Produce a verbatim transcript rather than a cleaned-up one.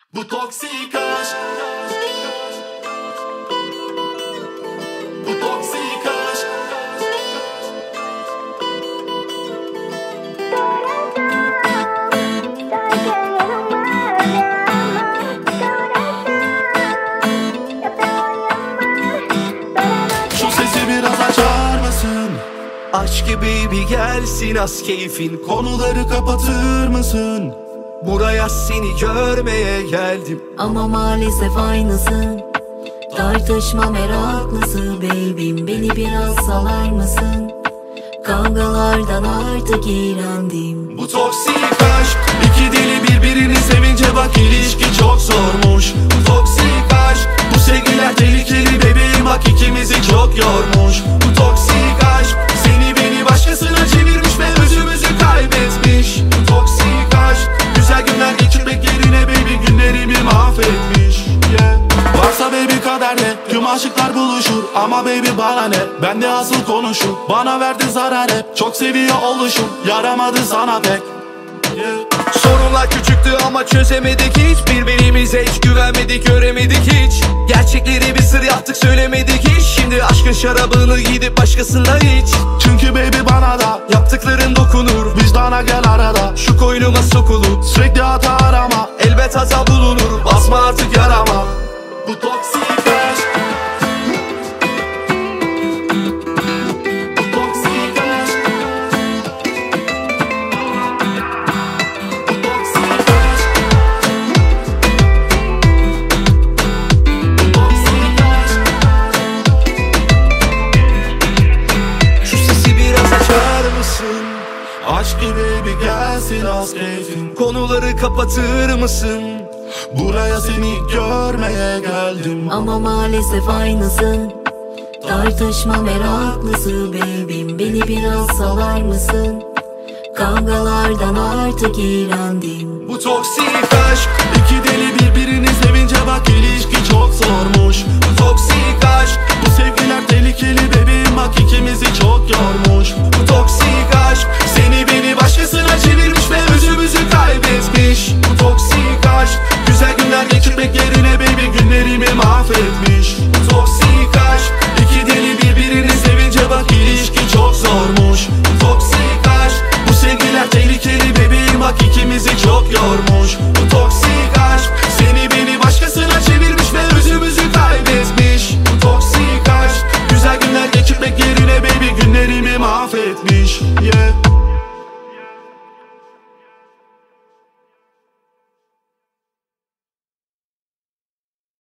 Bu toksik aşk, bu toksik aşk. Şu sesi biraz açar mısın? Aç gibi bir gelsin az keyfin. Konuları kapatır mısın? Buraya seni görmeye geldim. Ama maalesef aynısın. Tartışma meraklısı baby'm, beni biraz salar mısın? Kavgalardan artık iğrendim. Bu toksik aşk, iki deli birbirini sevince bak ilişki çok zormuş. Bu toksik aşk, bu sevgiler tehlikeli bebeğim, bak ikimizi çok yormuş. Bu toksik aşk, seni beni başkasına çevirmiş ve özümüzü kaybetmiş. Bu toksik aşk, güzel günler geçirmek yerine baby günlerimi mahvetmiş. Yeah. Varsa baby kaderde tüm aşıklar buluşur, ama baby bana ne, ben de asıl konuşur. Bana verdi zarar hep, çok seviyor oluşum, yaramadı sana pek. Yeah. Sorunlar küçüktü ama çözemedik hiç. Birbirimize hiç güvenmedik, göremedik hiç. Gerçekleri bir sır yaptık, söylemedik hiç. Şimdi aşkın şarabını gidip başkasında iç. Çünkü baby bana da Yaptıkların dokunur, vicdana gel arada. şu koynuma sokulur. Sürekli hata arama, Elbet hata bulunur, basma artık yarama. bu toksik aşk. Bu toksik aşk. Bu toksik aşk. Bu toksik aşk. Şu sesi biraz açar mısın? Aşk gibi bir gelsin az keyfin. Konuları kapatır mısın? Buraya seni görmeye geldim. Ama maalesef aynısın. Tartışma meraklısı baby'm, beni biraz salar mısın? Kavgalardan artık iğrendim. Bu toksik aşk, İki deli birbirini sevince bak ilişki çok zormuş. bu toksik aşk, Bu sevgiler tehlikeli bebeğim, bak ikimizi çok yormuş. bu toksik aşk. Seni beni başkasına çevirmiş ve özümüzü kaybetmiş. Bu toksik aşk, Güzel günler geçirmek yerine baby günlerimi mahvetmiş.